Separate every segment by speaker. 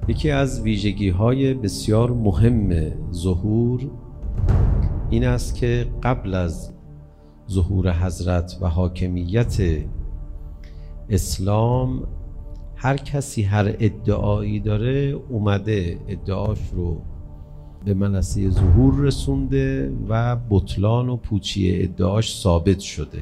Speaker 1: یکی از ویژگی‌های بسیار مهم ظهور این است که قبل از ظهور حضرت و حاکمیت اسلام هر کسی هر ادعایی داره اومده ادعاش رو به منصه ظهور رسونده و بطلان و پوچی ادعاش ثابت شده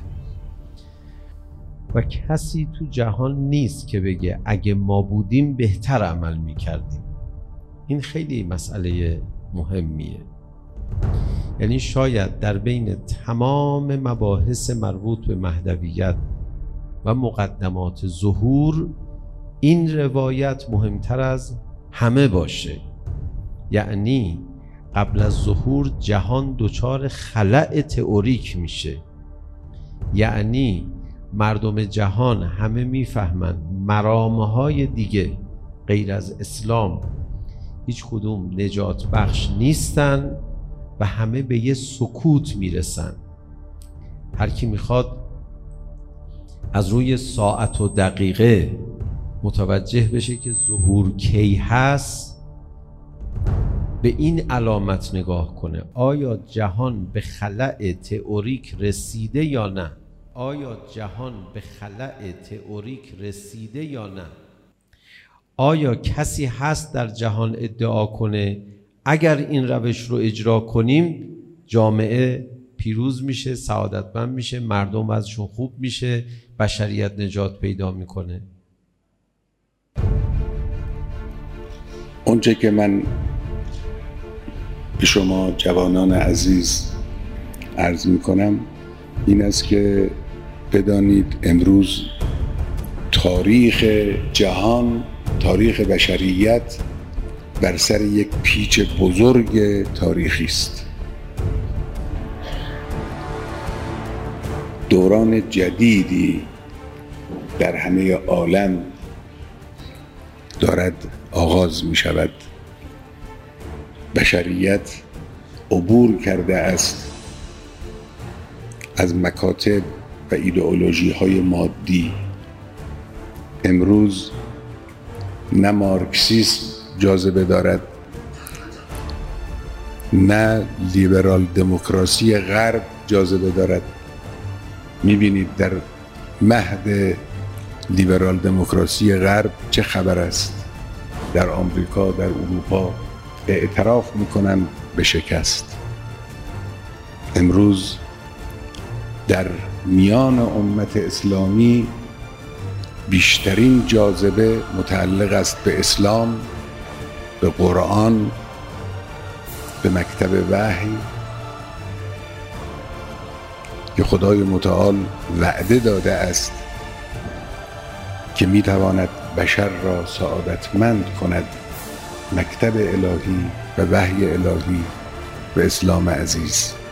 Speaker 1: و کسی تو جهان نیست که بگه اگه ما بودیم بهتر عمل میکردیم. این خیلی مسئله مهمیه. یعنی شاید در بین تمام مباحث مربوط به مهدویت و مقدمات ظهور این روایت مهمتر از همه باشه. یعنی قبل از ظهور جهان دچار خلأ تئوریک میشه. یعنی مردم جهان همه میفهمن مرامهای دیگه غیر از اسلام هیچ کدوم نجات بخش نیستن و همه به یه سکوت میرسن. هر کی میخواد از روی ساعت و دقیقه متوجه بشه که ظهور کی هست به این علامت نگاه کنه: آیا جهان به خلأ تئوریک رسیده یا نه؟ آیا جهان به خلأ تئوریک رسیده یا نه؟ آیا کسی هست در جهان ادعا کنه اگر این روش رو اجرا کنیم جامعه پیروز میشه، سعادتمند میشه، مردم وضعشون خوب میشه، بشریت نجات پیدا میکنه؟
Speaker 2: اونچه که من به شما جوانان عزیز عرض میکنم این است که بدانید امروز تاریخ جهان، تاریخ بشریت بر سر یک پیچ بزرگ تاریخی است. دوران جدیدی در همه عالم دارد آغاز می شود. بشریت عبور کرده است از مکاتب و ایدئولوژی های مادی. امروز نه مارکسیسم جاذبه دارد، نه لیبرال دموکراسی غرب جاذبه دارد. میبینید در مهد لیبرال دموکراسی غرب چه خبر است. در آمریکا، در اروپا اعتراف میکنن به شکست. امروز در میان امت اسلامی بیشترین جاذبه متعلق است به اسلام، به قرآن، به مکتب وحی که خدای متعال وعده داده است که میتواند بشر را سعادتمند کند. مکتب الهی و وحی الهی و اسلام عزیز.